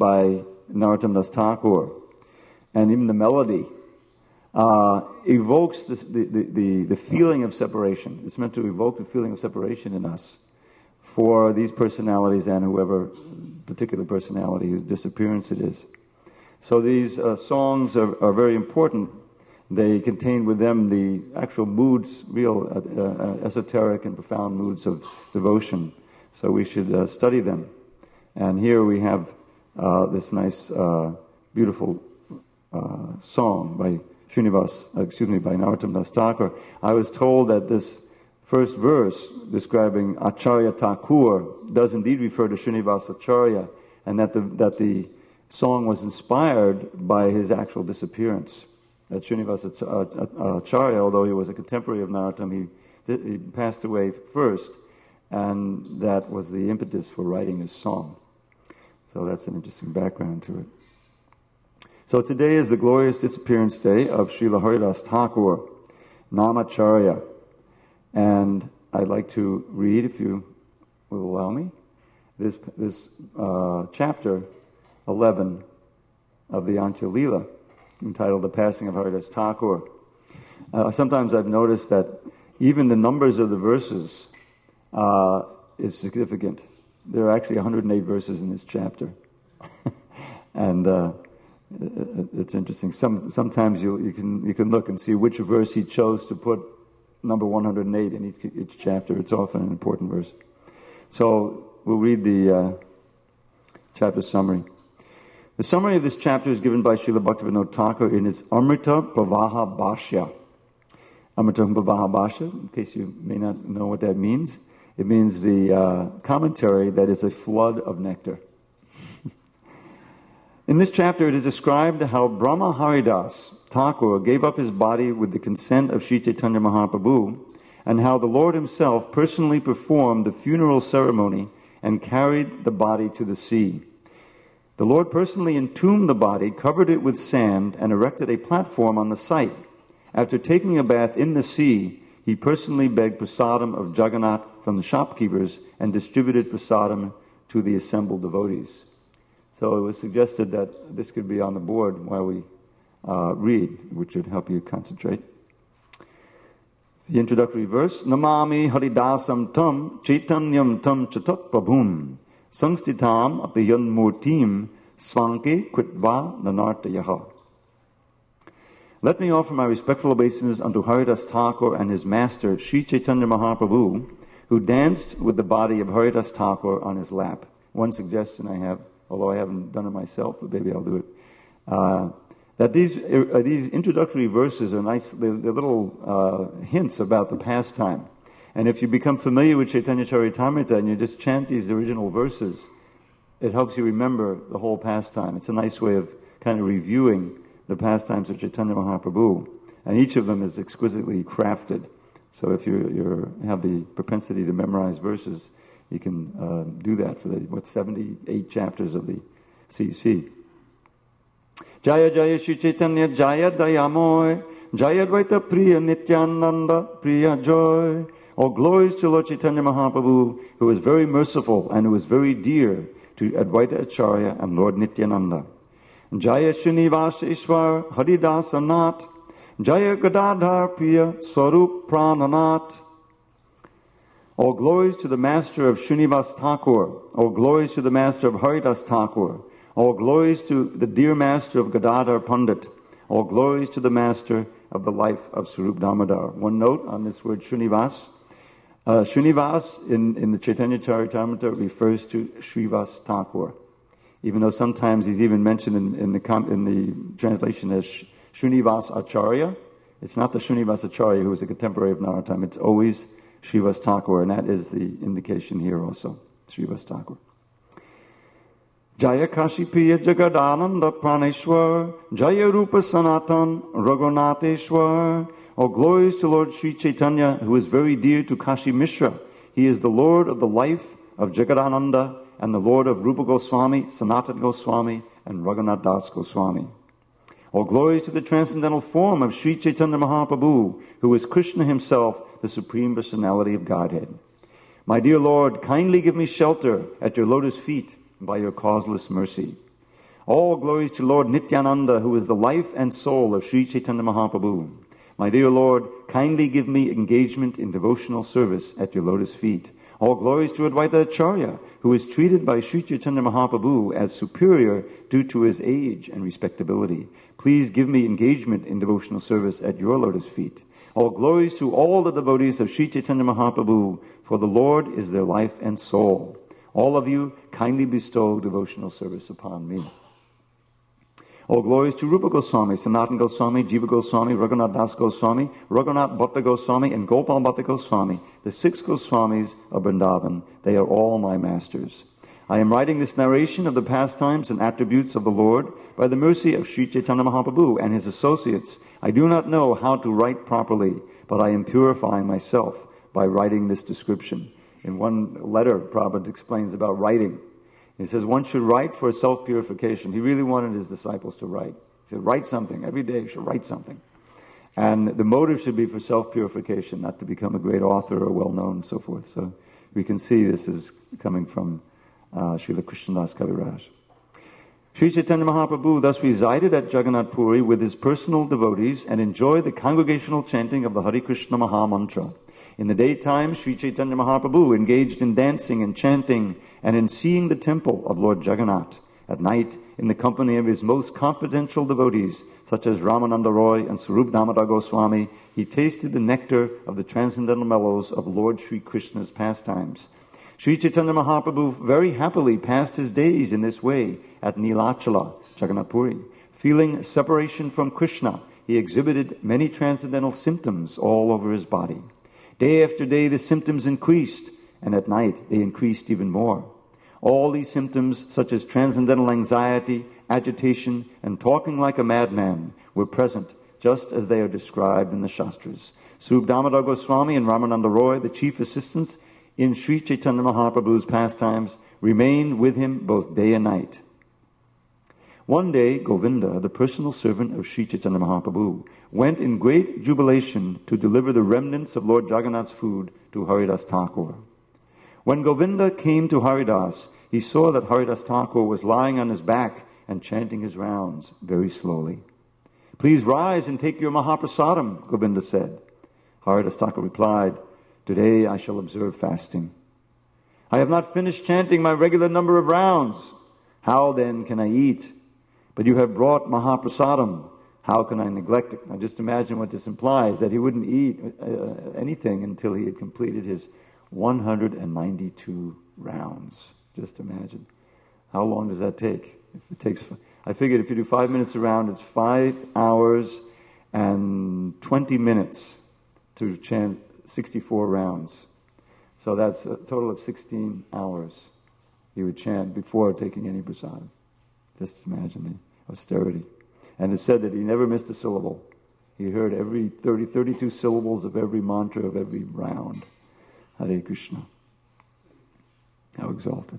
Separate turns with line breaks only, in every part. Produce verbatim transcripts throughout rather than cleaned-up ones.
by Narottam Das Thakur, and even the melody, uh, evokes this, the, the, the, the feeling of separation. It's meant to evoke the feeling of separation in us for these personalities and whoever particular personality whose disappearance it is. So these uh, songs are, are very important. They contain with them the actual moods, real uh, uh, esoteric and profound moods of devotion. So we should uh, study them. And here we have uh, this nice, uh, beautiful uh, song by Srinivas, uh, excuse me, by Narottam Das Thakur. I was told that this first verse describing Acharya Thakur does indeed refer to Srinivas Acharya, and that the, that the song was inspired by his actual disappearance. That Srinivas Acharya, although he was a contemporary of Narottam, he, he passed away first, and that was the impetus for writing his song. So that's an interesting background to it. So today is the glorious disappearance day of Srila Haridas Thakur, Namacharya. And I'd like to read, if you will allow me, this this uh, chapter eleven of the Antya Leela, entitled The Passing of Haridas Thakur. Uh, sometimes I've noticed that even the numbers of the verses uh, is significant. There are actually one hundred eight verses in this chapter. and uh, it, it's interesting. Some Sometimes you, you, can, you can look and see which verse he chose to put number one hundred eight in each, each chapter. It's often an important verse. So we'll read the uh, chapter summary. The summary of this chapter is given by Srila Bhaktivinoda Thakur in his Amrita Pravaha Bhashya. Amrita Pravaha Bhashya, in case you may not know what that means, it means the uh, commentary that is a flood of nectar. In this chapter it is described how Brahma Haridas Thakur gave up his body with the consent of Sri Chaitanya Mahaprabhu, and how the Lord himself personally performed the funeral ceremony and carried the body to the sea. The Lord personally entombed the body, covered it with sand, and erected a platform on the site. After taking a bath in the sea, he personally begged prasadam of Jagannath from the shopkeepers and distributed prasadam to the assembled devotees. So it was suggested that this could be on the board while we uh, read, which would help you concentrate. The introductory verse, Namami Haridasam Tam Chaitanyam Tam Chatat Prabhum Sangstitam Apiyan Murtim Svanke Kvitva Nanartayaha. Let me offer my respectful obeisances unto Haridas Thakur and his master, Sri Chaitanya Mahaprabhu, who danced with the body of Haridas Thakur on his lap. One suggestion I have, although I haven't done it myself, but maybe I'll do it, uh, that these uh, these introductory verses are nice, they're, they're little uh, hints about the pastime. And if you become familiar with Chaitanya Charitamrita and you just chant these original verses, it helps you remember the whole pastime. It's a nice way of kind of reviewing the pastimes of Chaitanya Mahaprabhu. And each of them is exquisitely crafted. So if you you have the propensity to memorize verses, you can uh, do that for the, what, seventy-eight chapters of the C C. Jaya Jaya Shri Chaitanya Jaya Dayamoy Jaya Dvaita Priya Nityananda Priya Joy. All glories to Lord Chaitanya Mahaprabhu, who is very merciful and who is very dear to Advaita Acharya and Lord Nityananda. Jaya Srinivasa Ishwar Haridasa Nath Jaya Gadadhar Priya Swarup Prananath. All glories to the master of Srinivas Thakur. All glories to the master of Haridas Thakur. All glories to the dear master of Gadadhar Pandit. All glories to the master of the life of Swarup Damodar. One note on this word Srinivas. Uh, Srinivas in, in the Chaitanya Charitamrita refers to Srivas Thakur, even though sometimes he's even mentioned in, in, the, in the translation as Srinivas Acharya. It's not the Srinivas Acharya who was a contemporary of Narottam. It's always Srivas Thakur, and that is the indication here also, Srivas Thakur. Jaya Kashipriya Jagadananda Praneshwar Jaya Rupa Sanatan Raghunatheshwar. All glories to Lord Sri Chaitanya, who is very dear to Kashi Mishra. He is the Lord of the life of Jagadananda and the Lord of Rupa Goswami, Sanatan Goswami, and Raghunath Das Goswami. All glories to the transcendental form of Sri Chaitanya Mahaprabhu, who is Krishna himself, the Supreme Personality of Godhead. My dear Lord, kindly give me shelter at your lotus feet by your causeless mercy. All glories to Lord Nityananda, who is the life and soul of Sri Chaitanya Mahaprabhu. My dear Lord, kindly give me engagement in devotional service at your lotus feet. All glories to Advaita Acharya, who is treated by Sri Chaitanya Mahaprabhu as superior due to his age and respectability. Please give me engagement in devotional service at your lotus feet. All glories to all the devotees of Sri Chaitanya Mahaprabhu, for the Lord is their life and soul. All of you kindly bestow devotional service upon me. All glories to Rupa Goswami, Sanatana Goswami, Jiva Goswami, Raghunath Das Goswami, Raghunath Bhatta Goswami, and Gopal Bhatta Goswami, the six Goswamis of Vrindavan. They are all my masters. I am writing this narration of the pastimes and attributes of the Lord by the mercy of Sri Chaitanya Mahaprabhu and his associates. I do not know how to write properly, but I am purifying myself by writing this description. In one letter, Prabhupada explains about writing. He says one should write for self-purification. He really wanted his disciples to write. He said, write something. Every day you should write something. And the motive should be for self-purification, not to become a great author or well-known and so forth. So we can see this is coming from uh, Srila Krishnadas Kaviraj. Sri Chaitanya Mahaprabhu thus resided at Jagannath Puri with his personal devotees and enjoyed the congregational chanting of the Hare Krishna Maha Mantra. In the daytime, Sri Chaitanya Mahaprabhu engaged in dancing and chanting and in seeing the temple of Lord Jagannath. At night, in the company of his most confidential devotees, such as Ramananda Roy and Sarup Damodar Goswami, he tasted the nectar of the transcendental mellows of Lord Sri Krishna's pastimes. Sri Chaitanya Mahaprabhu very happily passed his days in this way at Nilachala, Jagannath Puri. Feeling separation from Krishna, he exhibited many transcendental symptoms all over his body. Day after day the symptoms increased, and at night they increased even more. All these symptoms, such as transcendental anxiety, agitation, and talking like a madman, were present just as they are described in the Shastras. Sarup Damodar Goswami and Ramananda Roy, the chief assistants in Sri Chaitanya Mahaprabhu's pastimes, remained with him both day and night. One day, Govinda, the personal servant of Sri Chaitanya Mahaprabhu, went in great jubilation to deliver the remnants of Lord Jagannath's food to Haridas Thakur. When Govinda came to Haridas, he saw that Haridas Thakur was lying on his back and chanting his rounds very slowly. Please rise and take your Mahaprasadam, Govinda said. Haridas Thakur replied, Today I shall observe fasting. I have not finished chanting my regular number of rounds. How then can I eat? But you have brought Mahaprasadam. How can I neglect it? Now just imagine what this implies, that he wouldn't eat uh, anything until he had completed his one hundred ninety-two rounds. Just imagine. How long does that take? If it takes, I figured if you do five minutes a round, it's five hours and twenty minutes to chant sixty-four rounds. So that's a total of sixteen hours he would chant before taking any prasadam. Just imagine the austerity. And it's said that he never missed a syllable. He heard every thirty, thirty-two syllables of every mantra of every round. Hare Krishna. How exalted.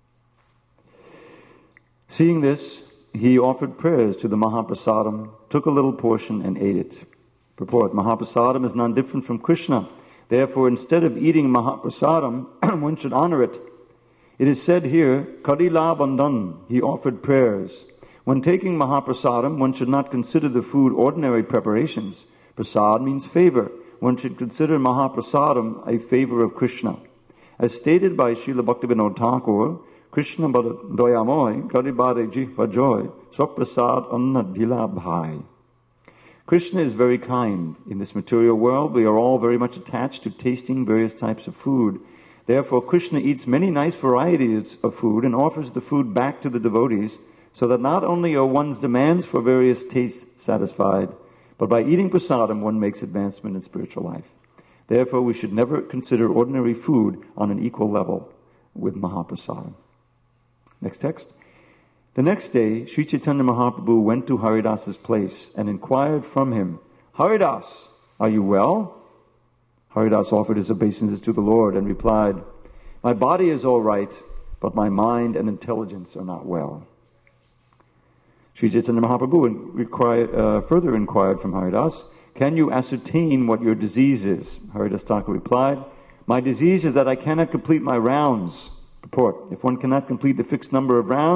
Seeing this, he offered prayers to the Mahaprasadam, took a little portion and ate it. Purport, Mahaprasadam is none different from Krishna. Therefore, instead of eating Mahaprasadam, one should honor it. It is said here, Kadila Bandhan, he offered prayers. When taking Mahaprasadam, one should not consider the food ordinary preparations. Prasad means favor. One should consider Mahaprasadam a favor of Krishna. As stated by Srila Bhaktivinoda Thakur, Krishna doyamoy karibare jihva joy swaprasad anna dila bhai. Krishna is very kind. In this material world, we are all very much attached to tasting various types of food. Therefore, Krishna eats many nice varieties of food and offers the food back to the devotees, so that not only are one's demands for various tastes satisfied, but by eating prasadam, one makes advancement in spiritual life. Therefore, we should never consider ordinary food on an equal level with Mahaprasadam. Next text. The next day, Sri Chaitanya Mahaprabhu went to Haridas's place and inquired from him, Haridas, are you well? Haridas offered his obeisances to the Lord and replied, My body is all right, but my mind and intelligence are not well. Sri Chaitanya Mahaprabhu required, uh, further inquired from Haridas, Can you ascertain what your disease is? Haridas Thakur replied, My disease is that I cannot complete my rounds. Purport, if one cannot complete the fixed number of rounds,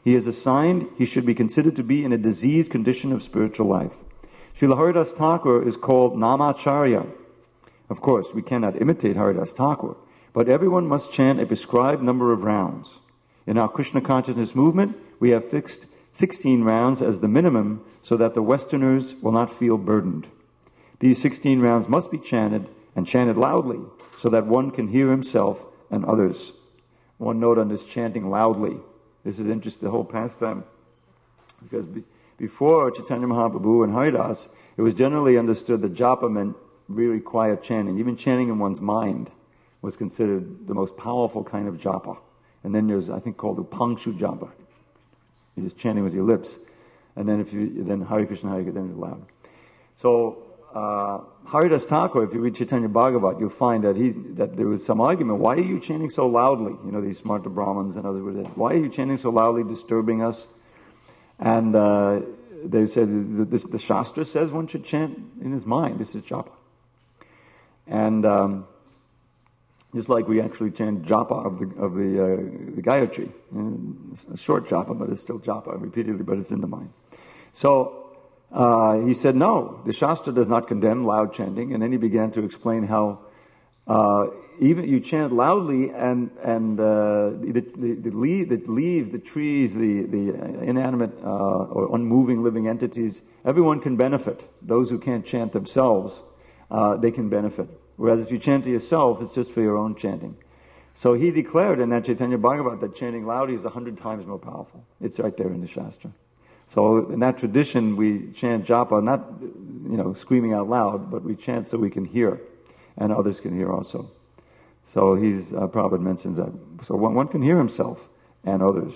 he is assigned, he should be considered to be in a diseased condition of spiritual life. Srila Haridas Thakur is called Namacharya. Of course, we cannot imitate Haridas Thakur, but everyone must chant a prescribed number of rounds. In our Krishna consciousness movement, we have fixed sixteen rounds as the minimum so that the Westerners will not feel burdened. These sixteen rounds must be chanted, and chanted loudly, so that one can hear himself and others. One note on this chanting loudly. This is interesting, the whole pastime. Because be, before Chaitanya Mahaprabhu and Haridas, it was generally understood that japa meant really quiet chanting. Even chanting in one's mind was considered the most powerful kind of japa. And then there's, I think, called upangshu japa. You're just chanting with your lips. And then if you, then Hare Krishna, Hare Krishna, then it's loud. So, uh, Haridas Thakur, if you read Chaitanya Bhagavat, you'll find that he, that there was some argument. Why are you chanting so loudly? You know, these Smarta Brahmins and others were there. Why are you chanting so loudly, disturbing us? And, uh, they said, the, the, the Shastra says one should chant in his mind. This is japa. And, um, just like we actually chant japa of the of the, uh, the Gayatri. And it's a short japa, but it's still japa repeatedly, but it's in the mind. So uh, he said, no, the Shastra does not condemn loud chanting. And then he began to explain how uh, even you chant loudly and and uh, the, the, the, leaf, the leaves, the trees, the, the inanimate uh, or unmoving living entities, everyone can benefit. Those who can't chant themselves, uh, they can benefit. Whereas if you chant to yourself, it's just for your own chanting. So he declared in that Chaitanya Bhagavat that chanting loudly is a hundred times more powerful. It's right there in the Shastra. So in that tradition, we chant japa, not, you know, screaming out loud, but we chant so we can hear, and others can hear also. So he's, uh, Prabhupada mentions that. So one, one can hear himself and others.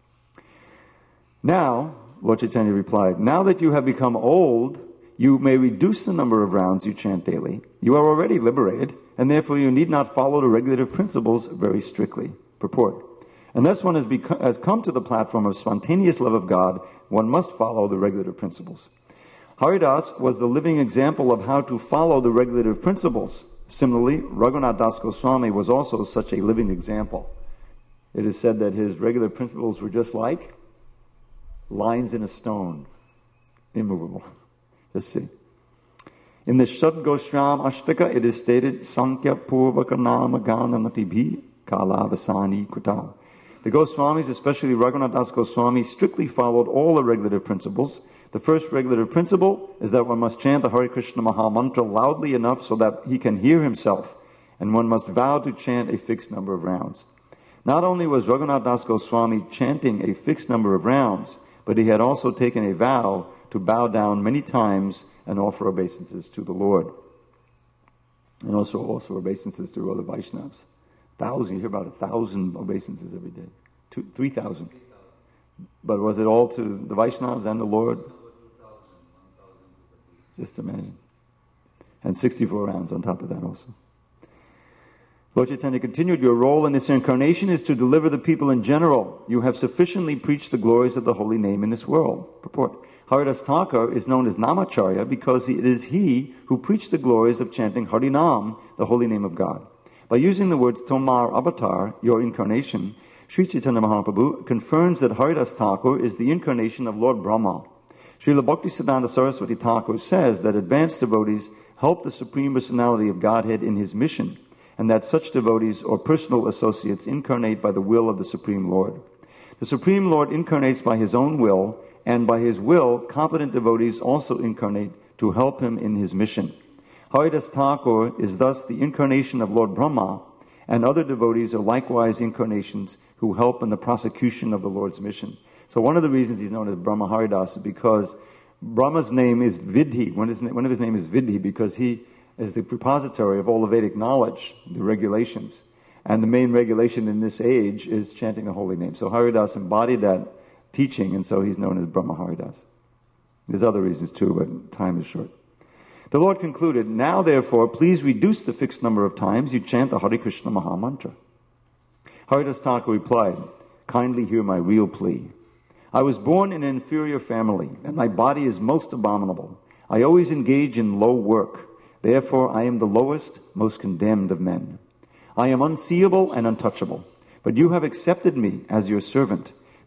Now, Lord Chaitanya replied, now that you have become old, you may reduce the number of rounds you chant daily. You are already liberated, and therefore you need not follow the regulative principles very strictly. Purport. Unless one has, become, has come to the platform of spontaneous love of God, one must follow the regulative principles. Haridas was the living example of how to follow the regulative principles. Similarly, Raghunath Das Goswami was also such a living example. It is said that his regular principles were just like lines in a stone, immovable. Let's see. In the Shad Goswam Ashtaka, it is stated, Sankhya Purvaka Nama Ganamati Bhi Kalavasani Kuta. The Goswamis, especially Raghunath Das Goswami, strictly followed all the regulative principles. The first regulative principle is that one must chant the Hare Krishna Maha Mantra loudly enough so that he can hear himself, and one must vow to chant a fixed number of rounds. Not only was Raghunath Das Goswami chanting a fixed number of rounds, but he had also taken a vow to bow down many times and offer obeisances to the Lord. And also offer obeisances to other Vaishnavas. Thousand, you hear about a thousand obeisances every day. Two, three thousand. But was it all to the Vaishnavas and the Lord? Just imagine. And sixty-four rounds on top of that also. Lord Chaitanya continued, your role in this incarnation is to deliver the people in general. You have sufficiently preached the glories of the holy name in this world. Purport. Haridas Thakur is known as Namacharya because it is he who preached the glories of chanting Harinam, the holy name of God. By using the words Tomar Avatar, your incarnation, Sri Chaitanya Mahaprabhu confirms that Haridas Thakur is the incarnation of Lord Brahma. Srila Bhaktisiddhanta Saraswati Thakur says that advanced devotees help the Supreme Personality of Godhead in his mission, and that such devotees or personal associates incarnate by the will of the Supreme Lord. The Supreme Lord incarnates by his own will, and by his will, competent devotees also incarnate to help him in his mission. Haridas Thakur is thus the incarnation of Lord Brahma, and other devotees are likewise incarnations who help in the prosecution of the Lord's mission. So one of the reasons he's known as Brahma Haridas is because Brahma's name is Vidhi. One of his, one of his name is Vidhi because he is the repository of all the Vedic knowledge, the regulations. And the main regulation in this age is chanting the holy name. So Haridas embodied that teaching, and so he's known as Brahma Haridas. There's other reasons too, but time is short. The Lord concluded, now therefore, please reduce the fixed number of times you chant the Hare Krishna Maha Mantra. Haridas Thakur replied, kindly hear my real plea. I was born in an inferior family, and my body is most abominable. I always engage in low work. Therefore, I am the lowest, most condemned of men. I am unseeable and untouchable, but you have accepted me as your servant.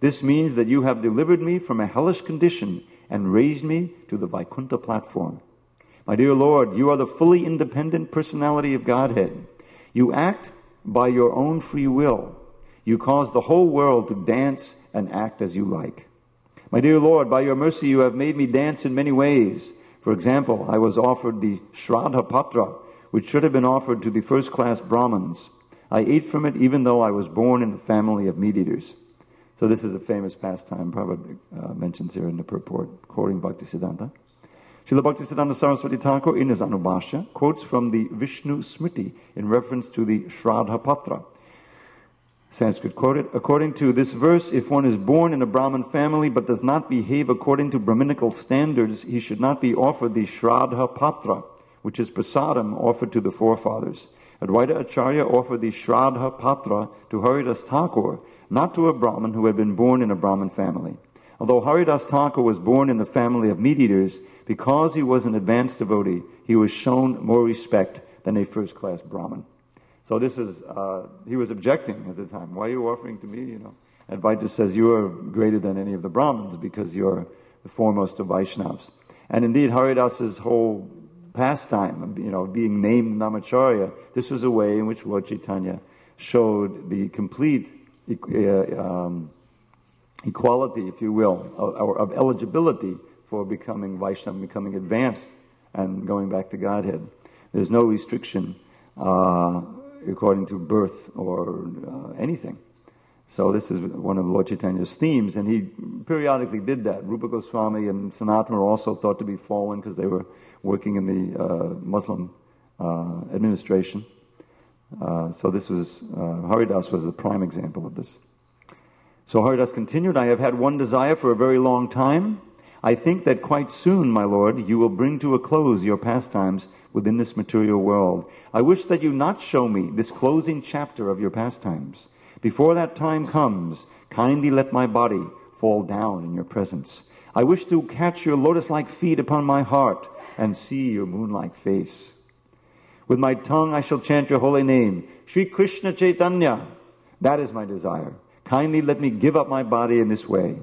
This means that you have delivered me from a hellish condition and raised me to the Vaikuntha platform. My dear Lord, you are the fully independent personality of Godhead. You act by your own free will. You cause the whole world to dance and act as you like. My dear Lord, by your mercy you have made me dance in many ways. For example, I was offered the Shraddha Patra, which should have been offered to the first-class Brahmins. I ate from it even though I was born in a family of meat-eaters. So this is a famous pastime Prabhupada uh, mentions here in the purport, quoting Bhaktisiddhanta. Srila Bhaktisiddhanta Saraswati Thakur in his Anubhashya quotes from the Vishnu Smriti in reference to the Shraddha Patra. Sanskrit quoted, according to this verse, if one is born in a Brahmin family but does not behave according to Brahminical standards, he should not be offered the Shraddha Patra, which is prasadam offered to the forefathers. Advaita Acharya offered the Shraddha Patra to Haridas Thakur, not to a Brahmin who had been born in a Brahmin family. Although Haridas Thakur was born in the family of meat-eaters, because he was an advanced devotee, he was shown more respect than a first-class Brahmin. So this is, uh, he was objecting at the time. Why are you offering to me, you know? Advaita says, you are greater than any of the Brahmins because you're the foremost of Vaishnavas. And indeed, Haridas's whole pastime, you know, being named Namacharya, this was a way in which Lord Chaitanya showed the complete uh, um, equality, if you will, of, of eligibility for becoming Vaishnava, becoming advanced and going back to Godhead. There's no restriction uh, according to birth or uh, anything. So this is one of Lord Chaitanya's themes, and he periodically did that. Rupa Goswami and Sanatana were also thought to be fallen because they were working in the uh, Muslim uh, administration. Uh, so this was, uh, Haridas was the prime example of this. So Haridas continued, I have had one desire for a very long time. I think that quite soon, my Lord, you will bring to a close your pastimes within this material world. I wish that you not show me this closing chapter of your pastimes. Before that time comes, kindly let my body fall down in your presence. I wish to catch your lotus-like feet upon my heart and see your moon-like face. With my tongue I shall chant your holy name, Sri Krishna Chaitanya. That is my desire. Kindly let me give up my body in this way.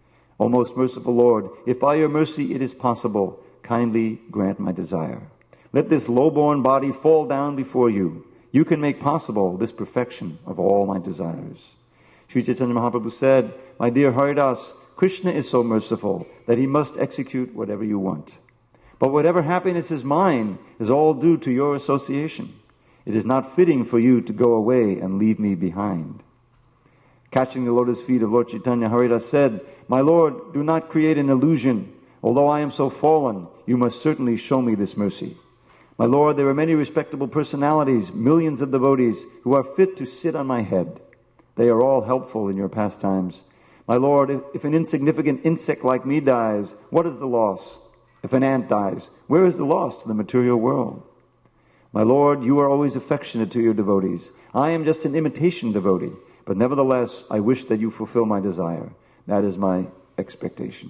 O most merciful Lord, if by your mercy it is possible, kindly grant my desire. Let this low-born body fall down before you. You can make possible this perfection of all my desires. Sri Chaitanya Mahaprabhu said, my dear Haridas, Krishna is so merciful that he must execute whatever you want. But whatever happiness is mine is all due to your association. It is not fitting for you to go away and leave me behind. Catching the lotus feet of Lord Chaitanya, Haridas said, my Lord, do not create an illusion. Although I am so fallen, you must certainly show me this mercy. My Lord, there are many respectable personalities, millions of devotees, who are fit to sit on my head. They are all helpful in your pastimes. My Lord, if, if an insignificant insect like me dies, what is the loss? If an ant dies, where is the loss to the material world? My Lord, you are always affectionate to your devotees. I am just an imitation devotee, but nevertheless, I wish that you fulfill my desire. That is my expectation.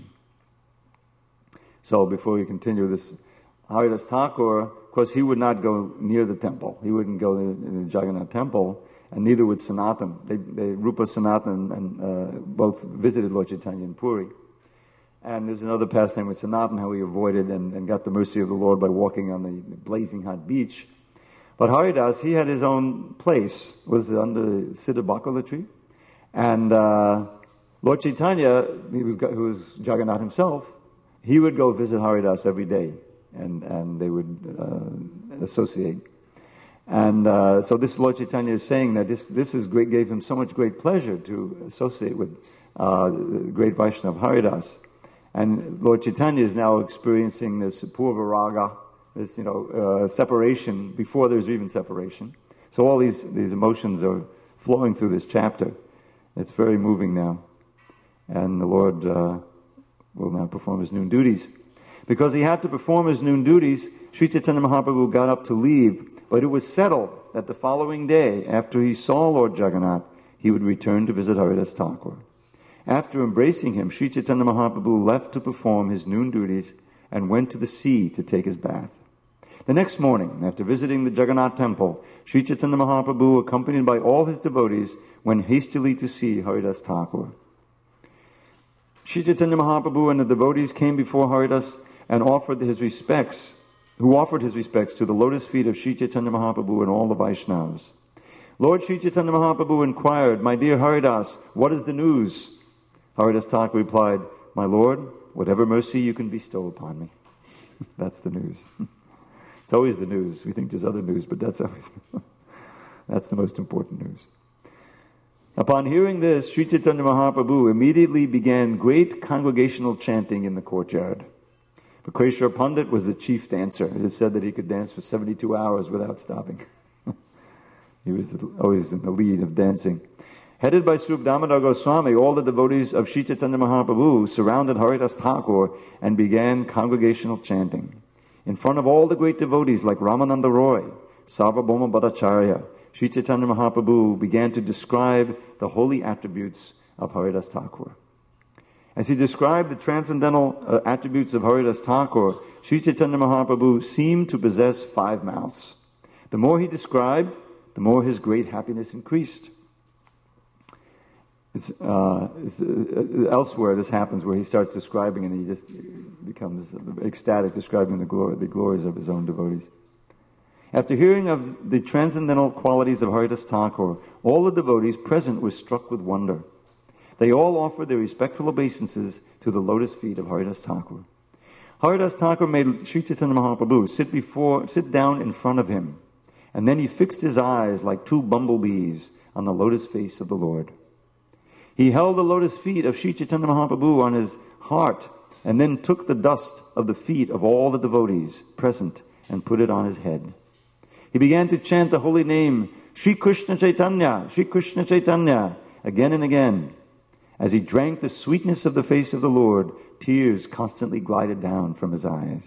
So before we continue this, Haridas Thakur, of course, he would not go near the temple. He wouldn't go in the Jagannath temple, and neither would Sanatan. They, they, Rupa, Sanatan, and uh, both visited Lord Chaitanya in Puri. And there's another pastime with Sanatan, how he avoided and, and got the mercy of the Lord by walking on the blazing hot beach. But Haridas, he had his own place, was under the Siddha Bakula tree. And uh, Lord Chaitanya, he was, who was Jagannath himself, he would go visit Haridas every day. And, and they would uh, associate. And uh, so this Lord Chaitanya is saying that this, this is great, gave him so much great pleasure to associate with uh, the great Vaishnava Haridas. And Lord Chaitanya is now experiencing this purva raga, this, you know, uh, separation before there's even separation. So all these, these emotions are flowing through this chapter. It's very moving now. And the Lord uh, will now perform his noon duties. Because he had to perform his noon duties, Sri Chaitanya Mahaprabhu got up to leave, but it was settled that the following day, after he saw Lord Jagannath, he would return to visit Haridas Thakur. After embracing him, Sri Chaitanya Mahaprabhu left to perform his noon duties and went to the sea to take his bath. The next morning, after visiting the Jagannath temple, Sri Chaitanya Mahaprabhu, accompanied by all his devotees, went hastily to see Haridas Thakur. Sri Chaitanya Mahaprabhu and the devotees came before Haridas and offered his respects, who offered his respects to the lotus feet of Sri Chaitanya Mahaprabhu and all the Vaishnavas. Lord Sri Chaitanya Mahaprabhu inquired, "My dear Haridas, what is the news?" Haridas Thakur replied, "My Lord, whatever mercy you can bestow upon me." That's the news. It's always the news. We think there's other news, but that's always that's the most important news. Upon hearing this, Sri Chaitanya Mahaprabhu immediately began great congregational chanting in the courtyard. Vikreshwar Pandit was the chief dancer. It is said that he could dance for seventy-two hours without stopping. He was always in the lead of dancing. Headed by Swarup Damodar Goswami, all the devotees of Sri Chaitanya Mahaprabhu surrounded Haridas Thakur and began congregational chanting. In front of all the great devotees like Ramananda Roy, Sarvabhauma Bhattacharya, Sri Chaitanya Mahaprabhu began to describe the holy attributes of Haridas Thakur. As he described the transcendental uh, attributes of Haridas Thakur, Sri Chaitanya Mahaprabhu seemed to possess five mouths. The more he described, the more his great happiness increased. It's, uh, it's, uh, elsewhere this happens where he starts describing and he just becomes ecstatic, describing the glory, the glories of his own devotees. After hearing of the transcendental qualities of Haridas Thakur, all the devotees present were struck with wonder. They all offered their respectful obeisances to the lotus feet of Haridas Thakur. Haridas Thakur made Sri Chaitanya Mahaprabhu sit before, sit down in front of him, and then he fixed his eyes like two bumblebees on the lotus face of the Lord. He held the lotus feet of Sri Chaitanya Mahaprabhu on his heart, and then took the dust of the feet of all the devotees present and put it on his head. He began to chant the holy name, Sri Krishna Chaitanya, Sri Krishna Chaitanya, again and again. As he drank the sweetness of the face of the Lord, tears constantly glided down from his eyes.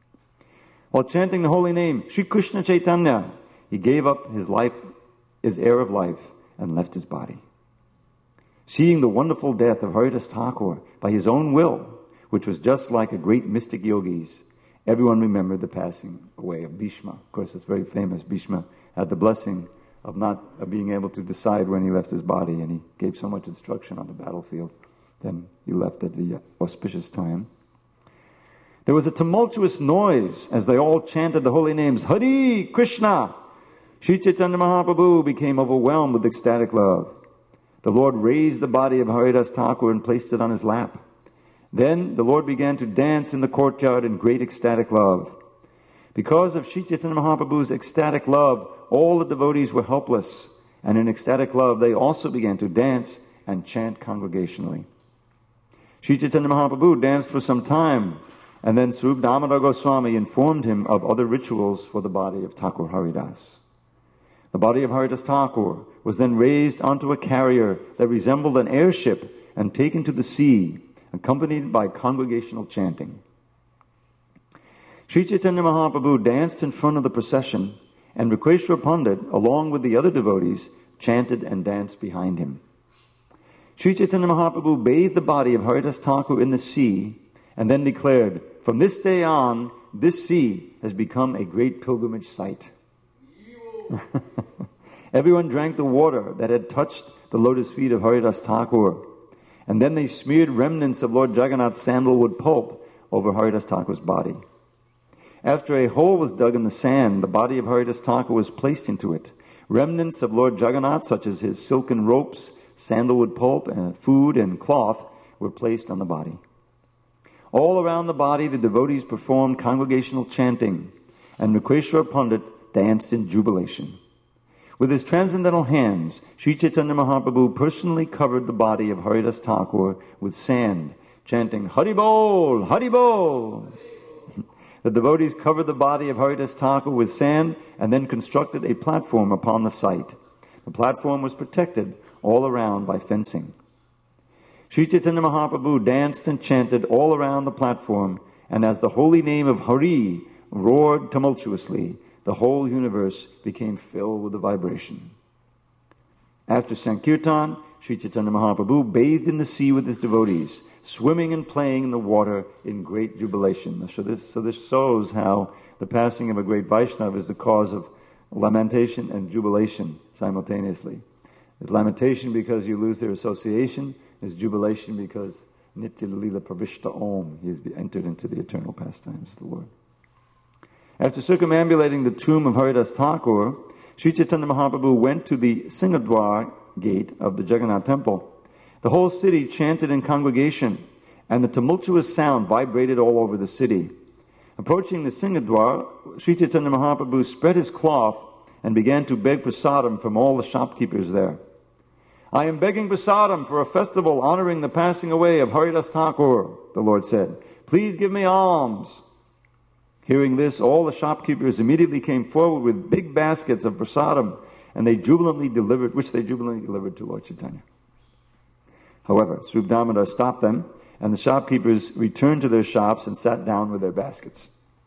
While chanting the holy name, Sri Krishna Chaitanya, he gave up his life, his air of life, and left his body. Seeing the wonderful death of Haridas Thakur by his own will, which was just like a great mystic yogi's, everyone remembered the passing away of Bhishma. Of course, it's very famous. Bhishma had the blessing of not of being able to decide when he left his body, and he gave so much instruction on the battlefield. Then he left at the auspicious time. There was a tumultuous noise as they all chanted the holy names, Hari Krishna. Sri Chaitanya Mahaprabhu became overwhelmed with ecstatic love. The Lord raised the body of Haridas Thakur and placed it on his lap. Then the Lord began to dance in the courtyard in great ecstatic love. Because of Sri Chaitanya Mahaprabhu's ecstatic love, all the devotees were helpless, and in ecstatic love they also began to dance and chant congregationally. Sri Chaitanya Mahaprabhu danced for some time, and then Swarup Damodar Goswami informed him of other rituals for the body of Thakur Haridas. The body of Haridas Thakur was then raised onto a carrier that resembled an airship and taken to the sea, accompanied by congregational chanting. Sri Chaitanya Mahaprabhu danced in front of the procession, and Vikreshwar Pandit, along with the other devotees, chanted and danced behind him. Sri Chaitanya Mahaprabhu bathed the body of Haridas Thakur in the sea, and then declared, "From this day on, this sea has become a great pilgrimage site." Everyone drank the water that had touched the lotus feet of Haridas Thakur, and then they smeared remnants of Lord Jagannath's sandalwood pulp over Haridas Thakur's body. After a hole was dug in the sand, the body of Haridas Thakur was placed into it. Remnants of Lord Jagannath, such as his silken ropes, sandalwood pulp, and food and cloth, were placed on the body. All around the body, the devotees performed congregational chanting, and Vikreshwar Pandit danced in jubilation. With his transcendental hands, Sri Chaitanya Mahaprabhu personally covered the body of Haridas Thakur with sand, chanting, Hari Bol, Hari Bol. The devotees covered the body of Haridas Thakur with sand and then constructed a platform upon the site. The platform was protected all around by fencing. Sri Chaitanya Mahaprabhu danced and chanted all around the platform, and as the holy name of Hari roared tumultuously, the whole universe became filled with the vibration. After Sankirtan, Sri Chaitanya Mahaprabhu bathed in the sea with his devotees, swimming and playing in the water in great jubilation. So this, so this shows how the passing of a great Vaishnava is the cause of lamentation and jubilation simultaneously. It's lamentation because you lose their association, it's jubilation because Nitya Lila Pravishta Om. He has entered into the eternal pastimes of the Lord. After circumambulating the tomb of Haridas Thakur, Sri Chaitanya Mahaprabhu went to the Singadwar gate of the Jagannath temple. The whole city chanted in congregation, and the tumultuous sound vibrated all over the city. Approaching the Singadwar, Sri Chaitanya Mahaprabhu spread his cloth and began to beg prasadam from all the shopkeepers there. I am begging prasadam for a festival honoring the passing away of Haridas Thakur, the Lord said. Please give me alms. Hearing this, all the shopkeepers immediately came forward with big baskets of prasadam, and they jubilantly delivered, which they jubilantly delivered to Lord Chaitanya. However, Swarup Damodar stopped them, and the shopkeepers returned to their shops and sat down with their baskets.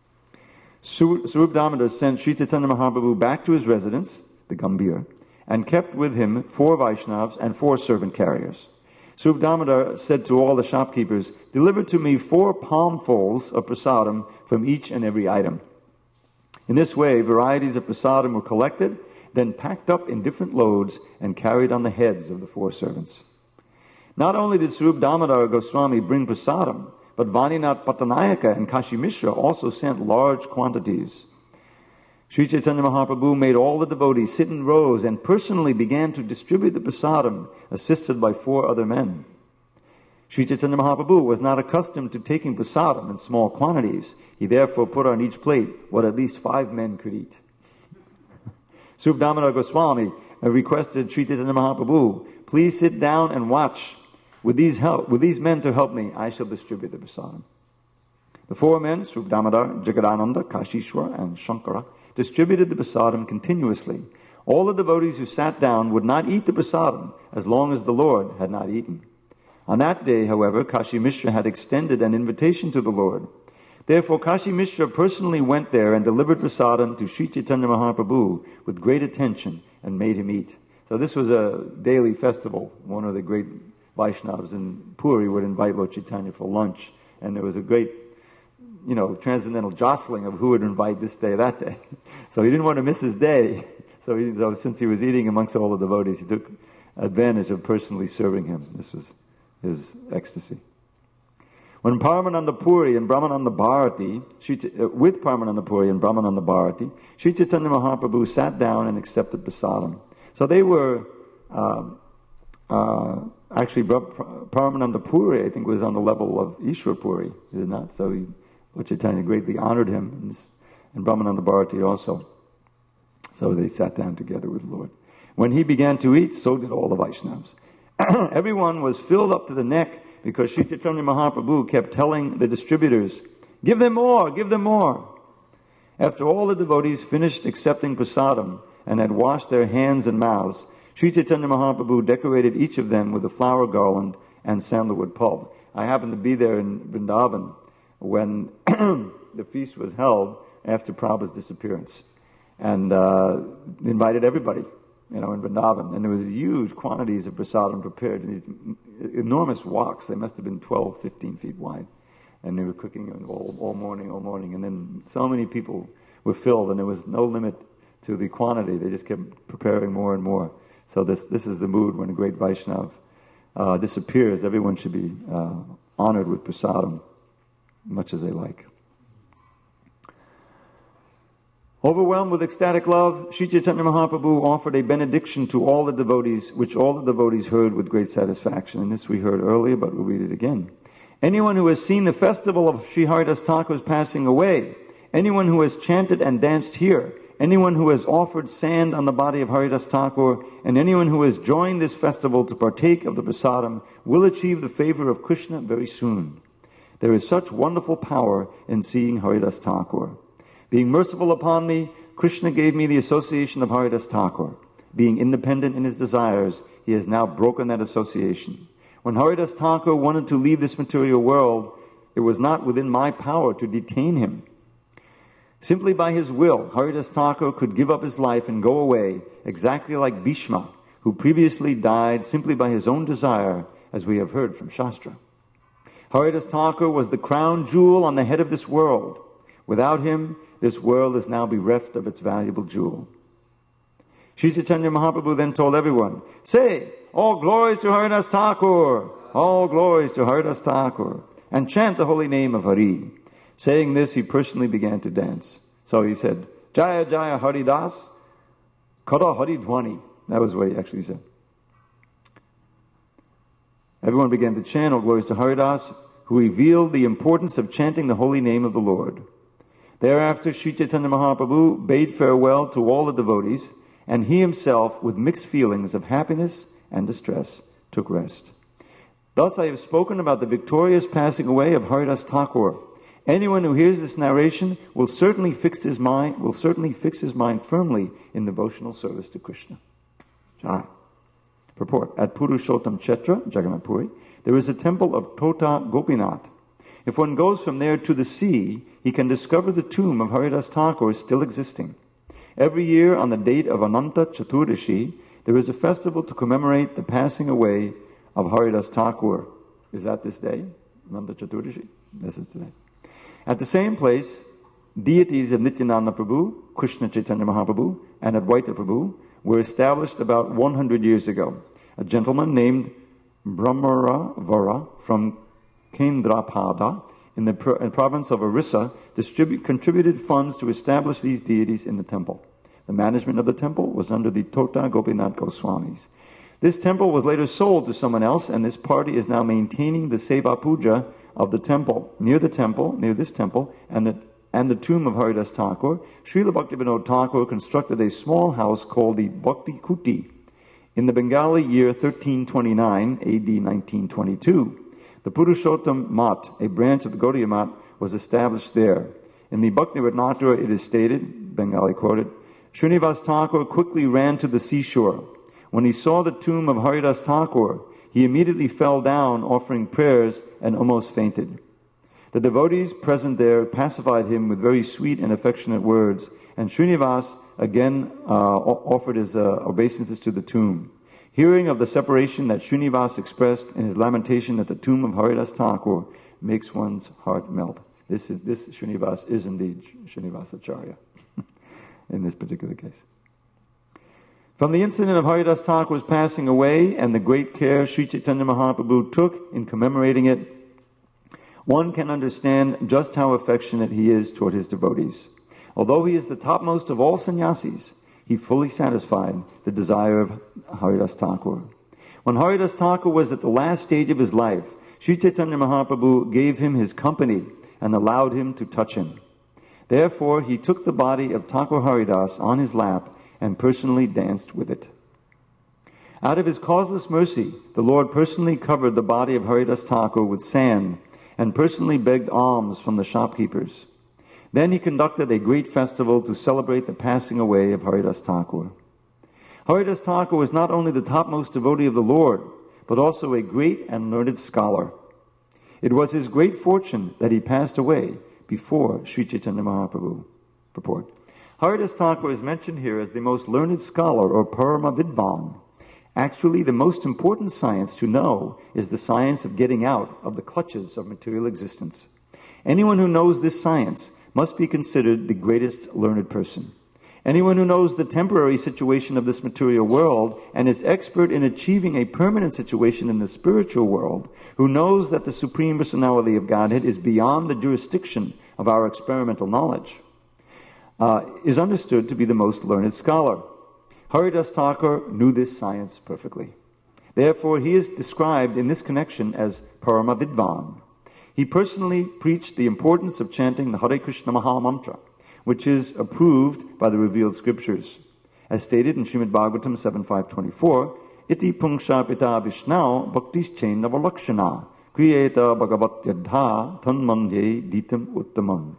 Swarup Damodar sent Sri Chaitanya Mahaprabhu back to his residence, the Gambhir, and kept with him four Vaishnavas and four servant carriers. Swarup Damodar said to all the shopkeepers, deliver to me four palmfuls of prasadam from each and every item. In this way, varieties of prasadam were collected, then packed up in different loads and carried on the heads of the four servants. Not only did Swarup Damodar Goswami bring prasadam, but Vaninath Pattanayaka and Kashi Mishra also sent large quantities. Sri Chaitanya Mahaprabhu made all the devotees sit in rows and personally began to distribute the prasadam, assisted by four other men. Sri Chaitanya Mahaprabhu was not accustomed to taking prasadam in small quantities. He therefore put on each plate what at least five men could eat. Swarup Damodar Goswami requested Sri Chaitanya Mahaprabhu, please sit down and watch. With these help, with these men to help me, I shall distribute the prasadam. The four men, Swarup Damodar, Jagadananda, Kashishwar, and Shankara, distributed the prasadam continuously. All the devotees who sat down would not eat the prasadam as long as the Lord had not eaten. On that day, however, Kashi Mishra had extended an invitation to the Lord. Therefore, Kashi Mishra personally went there and delivered prasadam to Sri Chaitanya Mahaprabhu with great attention and made him eat. So this was a daily festival. One of the great Vaishnavas in Puri would invite Lord Chaitanya for lunch, and there was a great, you know, transcendental jostling of who would invite this day, that day. So he didn't want to miss his day. So, he, so since he was eating amongst all the devotees, he took advantage of personally serving him. This was his ecstasy. When Paramananda Puri and Brahmananda Bharati, uh, with Paramananda Puri and Brahmananda Bharati, Sri Chaitanya Mahaprabhu sat down and accepted prasadam. So they were, uh, uh, actually, Paramananda Puri, I think, was on the level of Ishwar Puri, is it not? So he, Lord Chaitanya greatly honored him, and, and Brahmananda Bharati also. So they sat down together with the Lord. When he began to eat, so did all the Vaishnavas. Everyone was filled up to the neck because Sri Chaitanya Mahaprabhu kept telling the distributors, give them more, give them more. After all the devotees finished accepting prasadam and had washed their hands and mouths, Sri Chaitanya Mahaprabhu decorated each of them with a flower garland and sandalwood pulp. I happened to be there in Vrindavan when the feast was held after Prabhupada's disappearance. And uh, invited everybody, you know, in Vrindavan. And there was huge quantities of prasadam prepared. Enormous woks. They must have been twelve, fifteen feet wide. And they were cooking all, all morning, all morning. And then so many people were filled, and there was no limit to the quantity. They just kept preparing more and more. So this this is the mood when a great Vaishnav uh, disappears. Everyone should be uh, honored with prasadam, much as they like. Overwhelmed with ecstatic love, Sri Chaitanya Mahaprabhu offered a benediction to all the devotees, which all the devotees heard with great satisfaction. And this we heard earlier, but we'll read it again. Anyone who has seen the festival of Sri Haridas Thakur's passing away, anyone who has chanted and danced here, anyone who has offered sand on the body of Haridas Thakur, and anyone who has joined this festival to partake of the prasadam will achieve the favor of Krishna very soon. There is such wonderful power in seeing Haridas Thakur. Being merciful upon me, Krishna gave me the association of Haridas Thakur. Being independent in his desires, he has now broken that association. When Haridas Thakur wanted to leave this material world, it was not within my power to detain him. Simply by his will, Haridas Thakur could give up his life and go away, exactly like Bhishma, who previously died simply by his own desire, as we have heard from Shastra. Haridas Thakur was the crown jewel on the head of this world. Without him, this world is now bereft of its valuable jewel. Sri Chaitanya Mahaprabhu then told everyone, say, all glories to Haridas Thakur. all glories to Haridas Thakur, and chant the holy name of Hari. Saying this, he personally began to dance. So he said, Jaya Jaya Haridas, Kara Haridwani. That was what he actually said. Everyone began to chant, all glories to Haridas, who revealed the importance of chanting the holy name of the Lord. Thereafter, Sri Chaitanya Mahaprabhu bade farewell to all the devotees, and he himself, with mixed feelings of happiness and distress, took rest. Thus I have spoken about the victorious passing away of Haridas Thakur. Anyone who hears this narration will certainly fix his mind, will certainly fix his mind firmly in devotional service to Krishna. Jai. Purport. At Purushottam Kshetra, Jagannath Puri, there is a temple of Tota Gopinath. If one goes from there to the sea, he can discover the tomb of Haridas Thakur still existing. Every year on the date of Ananta Chaturdashi, there is a festival to commemorate the passing away of Haridas Thakur. Is that this day? Ananta Chaturdashi? This is today. At the same place, deities of Nityananda Prabhu, Krishna Chaitanya Mahaprabhu, and Advaita Prabhu were established about one hundred years ago. A gentleman named Brahmaravara from Kendrapada in the pro- in province of Orissa distribute, contributed funds to establish these deities in the temple. The management of the temple was under the Tota Gopinath Goswamis. This temple was later sold to someone else, and this party is now maintaining the Seva Puja of the temple. Near the temple, near this temple, and the and the tomb of Haridas Thakur, Srila Bhaktivinoda Thakur constructed a small house called the Bhakti Kuti. In the Bengali year thirteen twenty-nine, A D nineteen twenty-two, the Purushottam Mat, a branch of the Gaudiya Mat, was established there. In the Bhakti Ratnatra it is stated, Bengali quoted, Srinivas Thakur quickly ran to the seashore. When he saw the tomb of Haridas Thakur, he immediately fell down offering prayers and almost fainted. The devotees present there pacified him with very sweet and affectionate words, and Srinivas again uh, offered his uh, obeisances to the tomb. Hearing of the separation that Srinivas expressed in his lamentation at the tomb of Haridas Thakur makes one's heart melt. This is this Srinivas is indeed Srinivasacharya in this particular case. From the incident of Haridas Thakur's passing away and the great care Sri Chaitanya Mahaprabhu took in commemorating it, one can understand just how affectionate he is toward his devotees. Although he is the topmost of all sannyasis, he fully satisfied the desire of Haridas Thakur. When Haridas Thakur was at the last stage of his life, Sri Chaitanya Mahaprabhu gave him his company and allowed him to touch him. Therefore, he took the body of Thakur Haridas on his lap and personally danced with it. Out of his causeless mercy, the Lord personally covered the body of Haridas Thakur with sand and personally begged alms from the shopkeepers. Then he conducted a great festival to celebrate the passing away of Haridas Thakur. Haridas Thakur was not only the topmost devotee of the Lord, but also a great and learned scholar. It was his great fortune that he passed away before Sri Chaitanya Mahaprabhu. Purport. Haridas Thakur is mentioned here as the most learned scholar, or Parama Vidvan. Actually, the most important science to know is the science of getting out of the clutches of material existence. Anyone who knows this science must be considered the greatest learned person. Anyone who knows the temporary situation of this material world and is expert in achieving a permanent situation in the spiritual world, who knows that the Supreme Personality of Godhead is beyond the jurisdiction of our experimental knowledge, uh, is understood to be the most learned scholar. Haridas Thakur knew this science perfectly. Therefore, he is described in this connection as Parama Vidvan. He personally preached the importance of chanting the Hare Krishna Maha Mantra, which is approved by the revealed scriptures. As stated in Srimad Bhagavatam seven five twenty-four, Iti Pungsha Pita Vishnau Bhaktischain Navalakshana Kriyeta Bhagavatyadha Tanmandye Ditam Uttamam.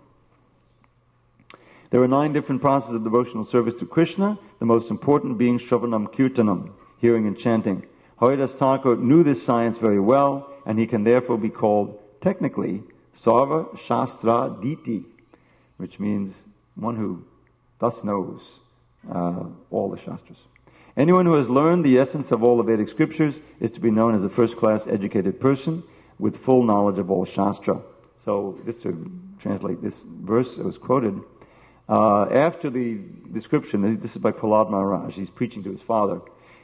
There are nine different processes of devotional service to Krishna, the most important being Shravanam Kirtanam, hearing and chanting. Haridas Thakur knew this science very well, and he can therefore be called, technically, Sarva Shastra Diti, which means one who thus knows uh, all the Shastras. Anyone who has learned the essence of all the Vedic scriptures is to be known as a first-class educated person with full knowledge of all Shastra. So, just to translate this verse that was quoted, Uh, after the description, this is by Prahlad Maharaj, he's preaching to his father.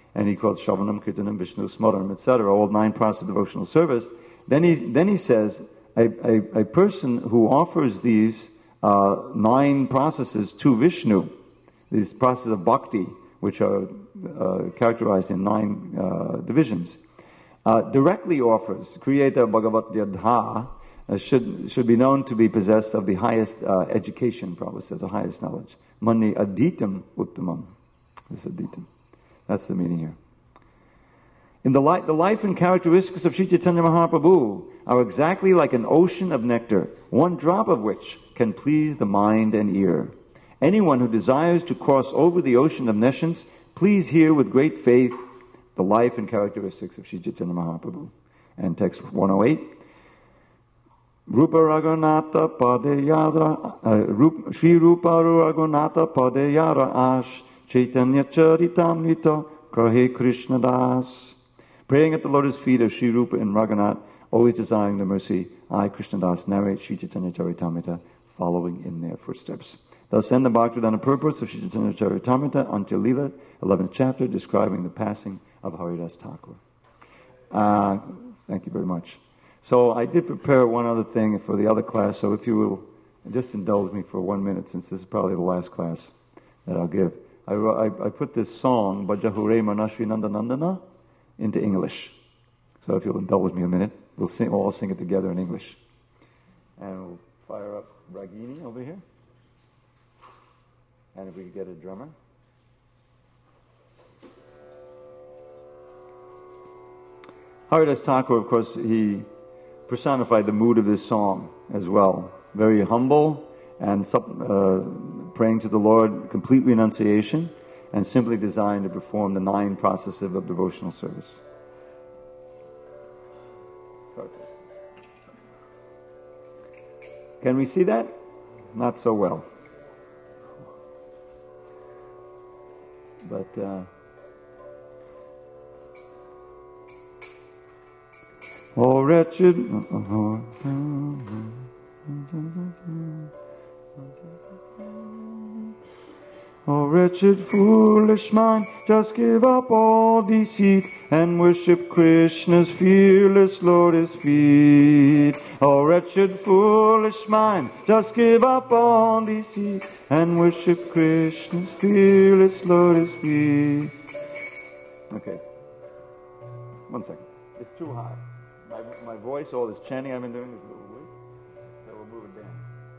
and he quotes Shravanam, Kirtanam, Vishnu, Smaranam, et cetera, all nine process of devotional service. Then he then he says a, a, a person who offers these uh, nine processes to Vishnu, these processes of bhakti, which are uh, characterized in nine uh, divisions, uh, directly offers Kriyeta Bhagavat Yadha, uh, should should be known to be possessed of the highest uh, education, Prabhupada says, the highest knowledge. Mani aditam uttamam. This is aditam. That's the meaning here. In the, li- the life and characteristics of Sri Chaitanya Mahaprabhu are exactly like an ocean of nectar, one drop of which can please the mind and ear. Anyone who desires to cross over the ocean of nescience, please hear with great faith the life and characteristics of Sri Chaitanya Mahaprabhu. And text one oh eight. Rupa Raghunatha Padeyadra uh, Sri Rupa Raghunatha Padeyadra Ash Chaitanya Charitamrita Kahe Krishna Das. Praying at the lotus feet of Sri Rupa and Raghunath, always desiring the mercy, I, Krishna Das, narrate Sri Chaitanya Charitamrita, following in their footsteps. Thus end the Bhaktivedanta purpose of Sri Chaitanya Charitamrita, Antya Lila, eleventh chapter, describing the passing of Haridas Thakur. Uh, thank you very much. So I did prepare one other thing for the other class, so if you will just indulge me for one minute, since this is probably the last class that I'll give. I, I, I put this song, Bhajahure Manashri Nandanandana, into English. So if you'll indulge me a minute, we'll sing, we'll all sing it together in English. And we'll fire up Ragini over here. And if we could get a drummer. Haridas Thakur, of course, he personified the mood of this song as well. Very humble and uh, praying to the Lord, complete renunciation, and simply designed to perform the nine processes of devotional service. Can we see that? Not so well. But uh, oh wretched, oh wretched foolish mind, just give up all deceit and worship Krishna's fearless lotus feet. Oh wretched foolish mind, just give up all deceit and worship Krishna's fearless lotus feet. Okay. One second. It's too high. My, my voice, all this chanting I've been doing is a little weak. So we'll move it down.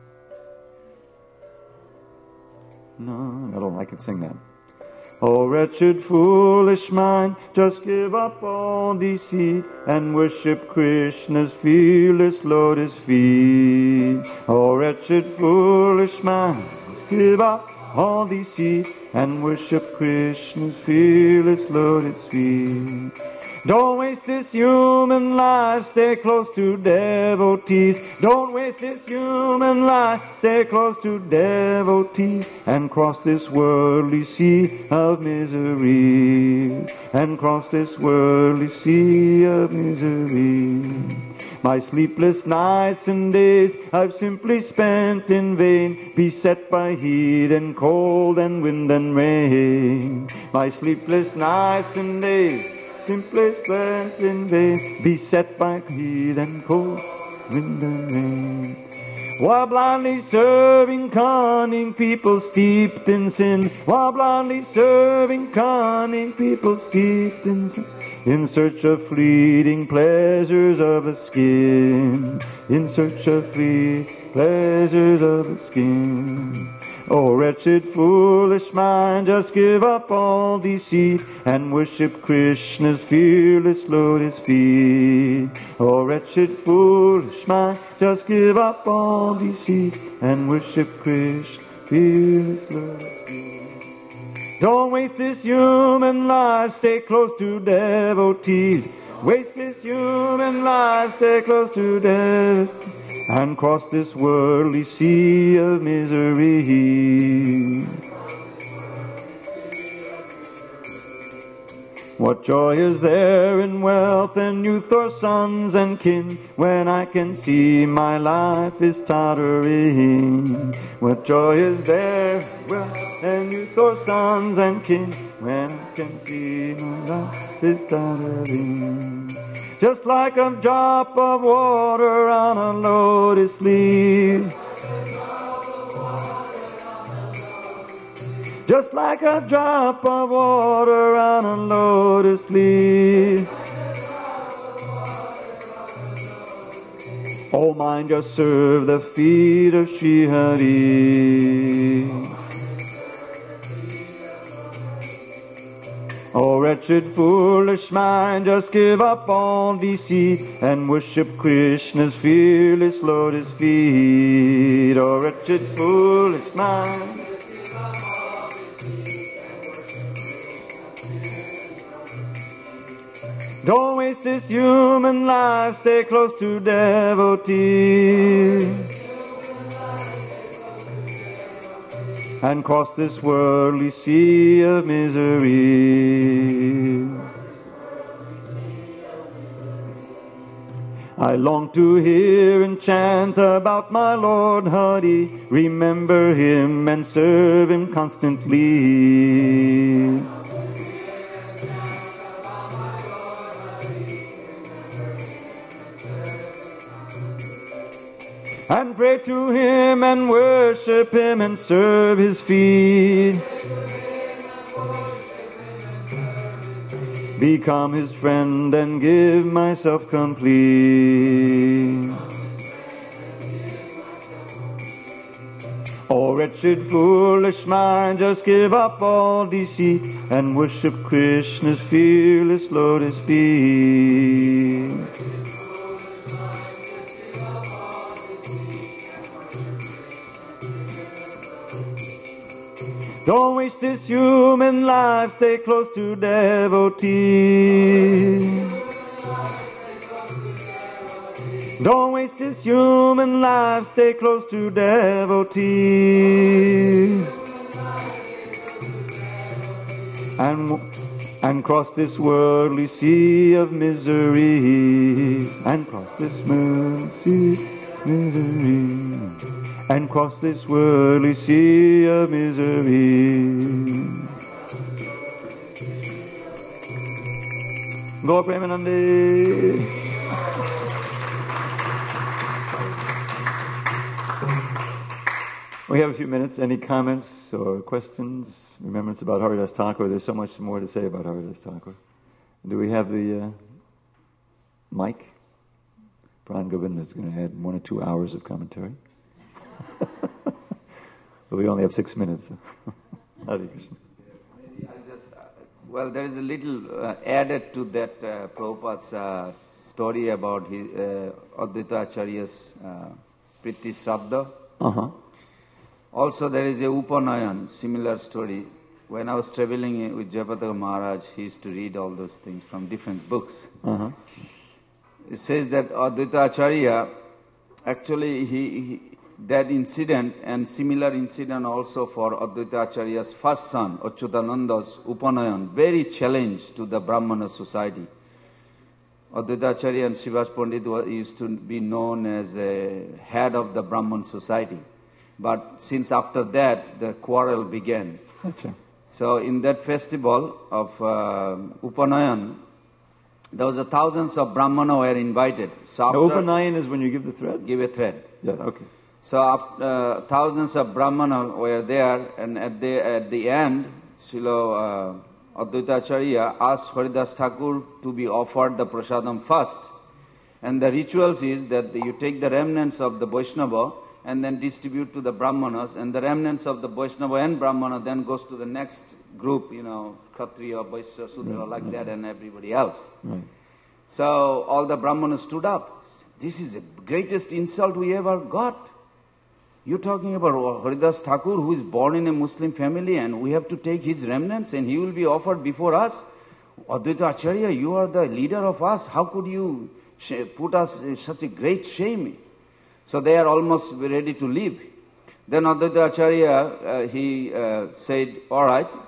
No, I don't. I can sing that. Oh wretched foolish mind, just give up all deceit and worship Krishna's fearless lotus feet. Oh wretched foolish mind, just give up all deceit and worship Krishna's fearless lotus feet. Don't waste this human life, stay close to devotees. Don't waste this human life, stay close to devotees. And cross this worldly sea of misery. And cross this worldly sea of misery. My sleepless nights and days I've simply spent in vain, beset by heat and cold and wind and rain. My sleepless nights and days simply spent in vain, beset by heat and cold, wind and rain. While blindly serving cunning people steeped in sin, while blindly serving cunning people steeped in sin, in search of fleeting pleasures of the skin, in search of fleeting pleasures of the skin. Oh wretched foolish mind, just give up all deceit and worship Krishna's fearless lotus feet. Oh wretched foolish mind, just give up all deceit and worship Krishna's fearless lotus feet. Don't waste this human life, stay close to devotees. Waste this human life, stay close to devotees. And cross this worldly sea of misery. What joy is there in wealth and youth or sons and kin, when I can see my life is tottering? What joy is there in wealth and youth or sons and kin, when I can see my life is tottering? Just like a drop of water on a lotus leaf, just like a drop of water on a lotus leaf. Oh, mine just serve the feet of Sri Hari. Oh, wretched, foolish mind, just give up all deceit and worship Krishna's fearless lotus feet. Oh, wretched, foolish mind, don't waste this human life, stay close to devotees, and cross this worldly sea of misery. I long to hear and chant about my Lord Hari, remember Him and serve Him constantly. And pray to Him and worship Him and serve His feet. Become His friend and give myself complete. Oh, wretched, foolish mind, just give up all deceit and worship Krishna's fearless lotus feet. Don't waste this human life, stay close to devotees. Don't waste this human life, stay close to devotees. And, and cross this worldly sea of miseries. And cross this worldly sea of misery. And cross this worldly sea of misery. Gaur Premanande. We have a few minutes. Any comments or questions, remembrance about Haridas Thakur? There's so much more to say about Haridas Thakur. Do we have the uh, mic? Pran Govinda is going to add one or two hours of commentary. But we only have six minutes. So. Hare Krishna.
I'll just, uh, well, there is a little uh, added to that uh, Prabhupada's uh, story about his uh, Advaita Acharya's uh, Priti Shraddha.
Uh-huh.
Also, there is a Upanayan, similar story. When I was traveling with Jayapataka Maharaj, he used to read all those things from different books.
Uh-huh.
It says that Advaita Acharya, actually, he, he that incident and similar incident also for Advaita Acharya's first son, Achyutananda's Upanayan, very challenge to the Brahmana society. Advaita Acharya and Srivas Pandit used to be known as a head of the Brahman society. But since after that, the quarrel began.
Achha.
So in that festival of uh, Upanayan, there was a thousands of Brahmana were invited. So after,
now, Upanayan is when you give the thread?
Give a thread.
Yeah, okay.
So after, uh, thousands of Brahmana were there, and at the at the end, Srila uh, Advaita Acharya asked Haridas Thakur to be offered the prasadam first. And the rituals is that you take the remnants of the Vaishnava and then distribute to the Brahmanas, and the remnants of the Vaishnava and Brahmana then goes to the next group, you know, Kshatriya, Vaishya, Sudra, right, like right. that, and everybody else.
Right.
So all the Brahmanas stood up. This is the greatest insult we ever got. You're talking about Haridas Thakur, who is born in a Muslim family, and we have to take his remnants, and he will be offered before us. Advaita Acharya, you are the leader of us. How could you put us in such a great shame? So they are almost ready to leave. Then Advaita Acharya, uh, he uh, said, all right,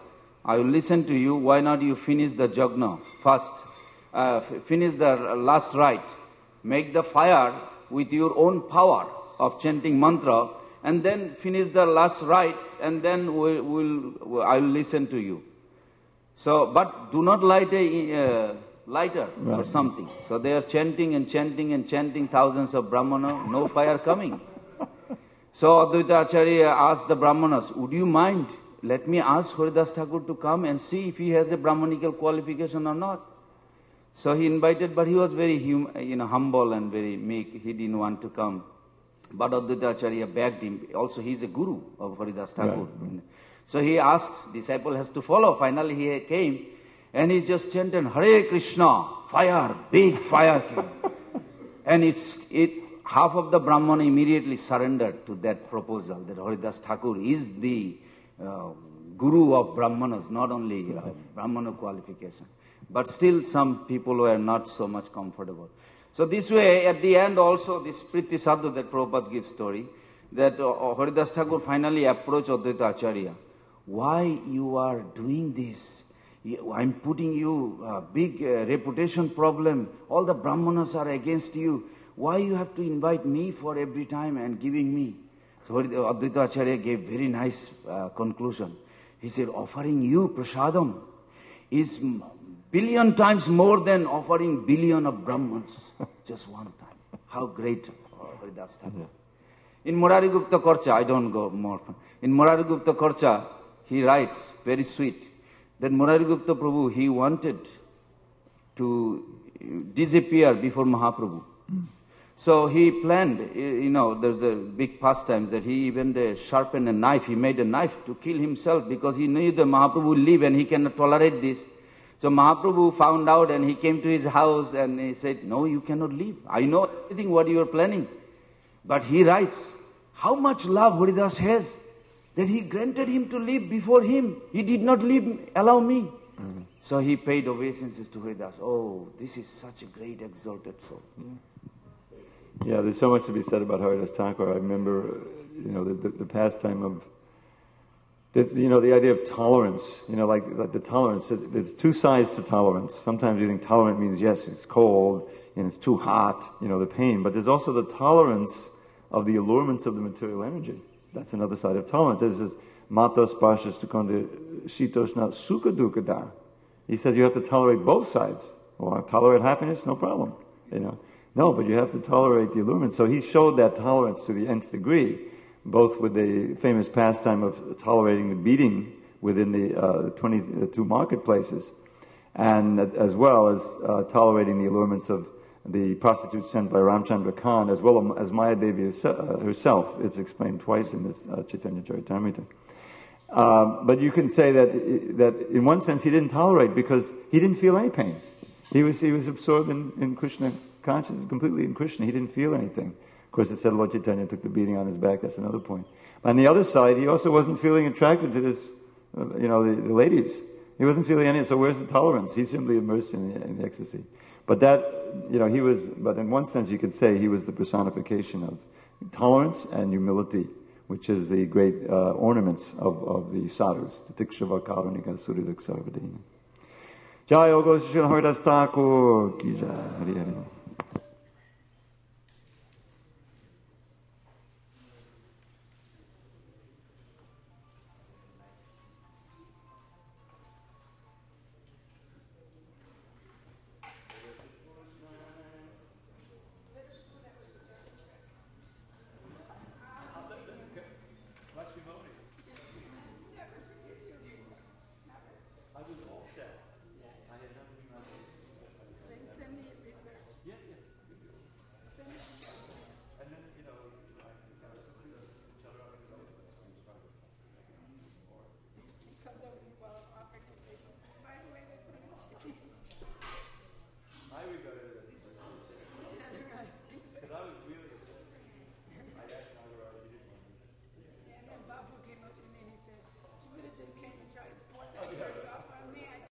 I will listen to you. Why not you finish the jagna first? Uh, f- finish the last rite. Make the fire with your own power of chanting mantra, and then finish the last rites, and then we'll, we'll, I will listen to you. So, but do not light a uh, lighter right. or something. So they are chanting and chanting and chanting, thousands of brahmana, no fire coming. So Advaita Acharya asked the brahmanas, would you mind, let me ask Haridas Thakur to come and see if he has a brahmanical qualification or not. So he invited, but he was very hum, you know, humble and very meek. He didn't want to come. But Advaita Acharya begged him. Also, he is a guru of Haridas Thakur. Right. So he asked, disciple has to follow. Finally he came and he just chanted, Hare Krishna, fire, big fire came. And it's it. half of the Brahmana immediately surrendered to that proposal that Haridas Thakur is the uh, guru of Brahmanas, not only uh, Brahmana qualification. But still some people were not so much comfortable. So this way, at the end also, this Priti Sadhu that Prabhupada gives story, that uh, Haridas Thakur finally approached Advaita Acharya. Why you are doing this? I'm putting you a big uh, reputation problem. All the Brahmanas are against you. Why you have to invite me for every time and giving me? So Advaita Acharya gave very nice uh, conclusion. He said, offering you prasadam is billion times more than offering billion of Brahmans just one time. How great Haridas Thakur. In Murari Gupta Korcha, I don't go more. In Murari Gupta Korcha, he writes, very sweet, that Murari Gupta Prabhu, he wanted to disappear before Mahaprabhu. Mm. So he planned, you know, there's a big pastime that he even uh, sharpened a knife. He made a knife to kill himself because he knew that Mahaprabhu will leave and he cannot tolerate this. So Mahaprabhu found out and he came to his house and he said, no, you cannot leave. I know everything what you are planning. But he writes, how much love Haridas has that he granted him to leave before him. He did not leave, allow me. Mm-hmm. So he paid obeisances to Haridas. Oh, this is such a great exalted soul.
Yeah. Yeah, there's so much to be said about Haridas Thakur. I remember, you know, the, the, the pastime of, the, you know, the idea of tolerance. You know, like, like the tolerance. There's two sides to tolerance. Sometimes you think tolerant means, yes, it's cold and it's too hot, you know, the pain. But there's also the tolerance of the allurements of the material energy. That's another side of tolerance. This is mata sparshas tukande shitoshna sukha dukkha. He says you have to tolerate both sides. Well, tolerate happiness, no problem, you know. No, but you have to tolerate the allurement. So he showed that tolerance to the nth degree, both with the famous pastime of tolerating the beating within the uh, twenty-two marketplaces, and as well as uh, tolerating the allurements of the prostitutes sent by Ramchandra Khan, as well as Maya Devi herself. It's explained twice in this uh, Chaitanya Charitamrita. Um, but you can say that that in one sense he didn't tolerate because he didn't feel any pain. He was he was absorbed in, in Krishna consciousness, completely in Krishna. He didn't feel anything. Of course, it said Lord Chaitanya took the beating on his back. That's another point. But on the other side, he also wasn't feeling attracted to this, uh, you know, the, the ladies. He wasn't feeling any. So where's the tolerance? He's simply immersed in the, in the ecstasy. But that, you know, he was. But in one sense, you could say he was the personification of tolerance and humility, which is the great uh, ornaments of, of the sadhus. Titikshava karunika surilik sarvadina. Jai Ogo Shri Haridas Thakur ki jai. Hari Hari.